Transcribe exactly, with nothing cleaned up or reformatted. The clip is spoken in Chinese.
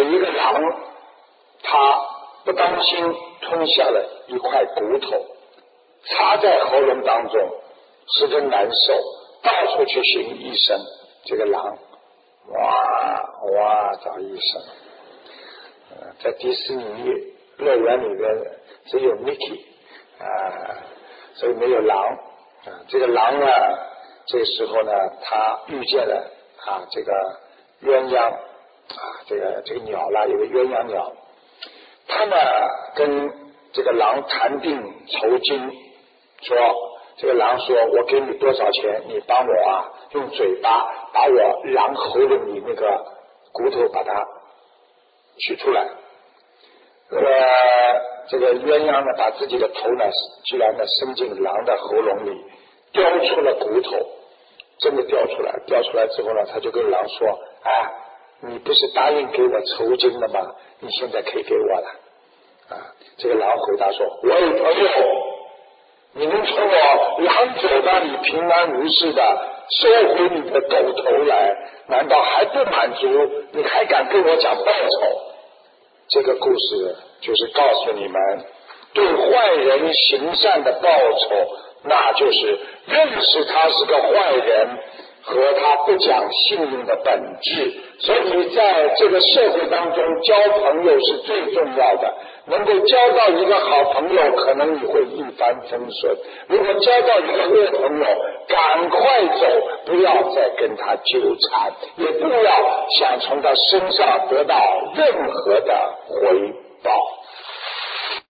一个狼，他不当心吞下了一块骨头，插在喉咙当中，十分难受，到处去寻医生。这个狼哇哇找医生，呃，在迪士尼乐园里边只有 Mickey 啊，所以没有狼啊。这个狼呢，这个时候呢，他遇见了啊这个鸳鸯啊，这个这个鸟啦，有个鸳鸯鸟，他呢跟这个狼谈定酬金，说这个狼说，我给你多少钱，你帮我啊用嘴巴把我狼喉咙里那个骨头把它取出来。呃，这个鸳鸯呢，把自己的头呢，居然呢伸进狼的喉咙里，叼出了骨头，真的叼出来。叼出来之后呢，他就跟狼说：“哎，你不是答应给我酬金了吗？你现在可以给我了。”啊，这个狼回答说：“喂，朋友，你能从我狼嘴巴里平安无事的收回你的狗头来，难道还不满足？你还敢跟我讲报酬？”这个故事就是告诉你们，对坏人行善的报酬，那就是认识他是个坏人和他不讲信用的本质。所以在这个社会当中，交朋友是最重要的。能够交到一个好朋友，可能你会一帆风顺；如果交到一个恶朋友，赶快走，不要再跟他纠缠，也不要想从他身上得到任何的回报。